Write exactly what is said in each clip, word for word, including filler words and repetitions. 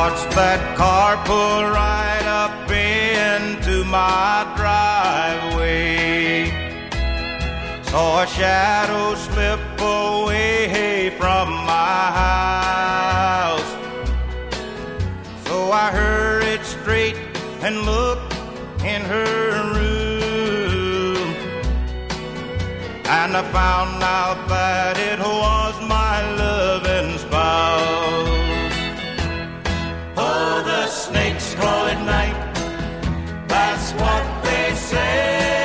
watched that car pull right up into my driveway. Saw a shadow slip away from my house. So I hurried straight and looked in her room, and I found out that it was my loving spouse. Oh, the snakes crawl at night, that's what they say.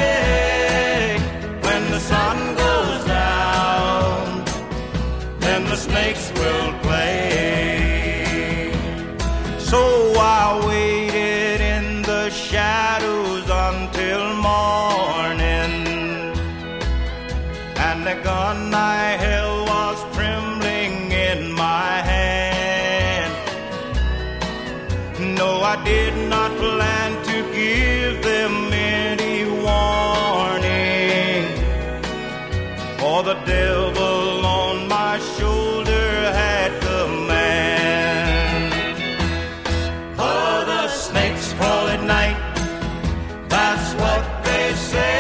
When the sun goes down, then the snakes will play. So I waited in the shadows until morning, and the gun I held was trembling in my hand. No, I did not plan to give them any warning, for the devil on my shoulder had command. Oh, the snakes crawl at night, that's what they say.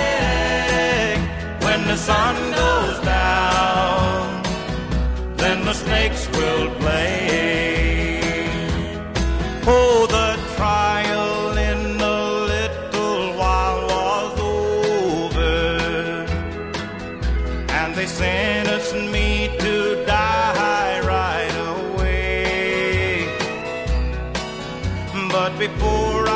When the sun goes down, then the snakes will play. Oh, the trial in a little while was over, and they sentenced me to die right away. But before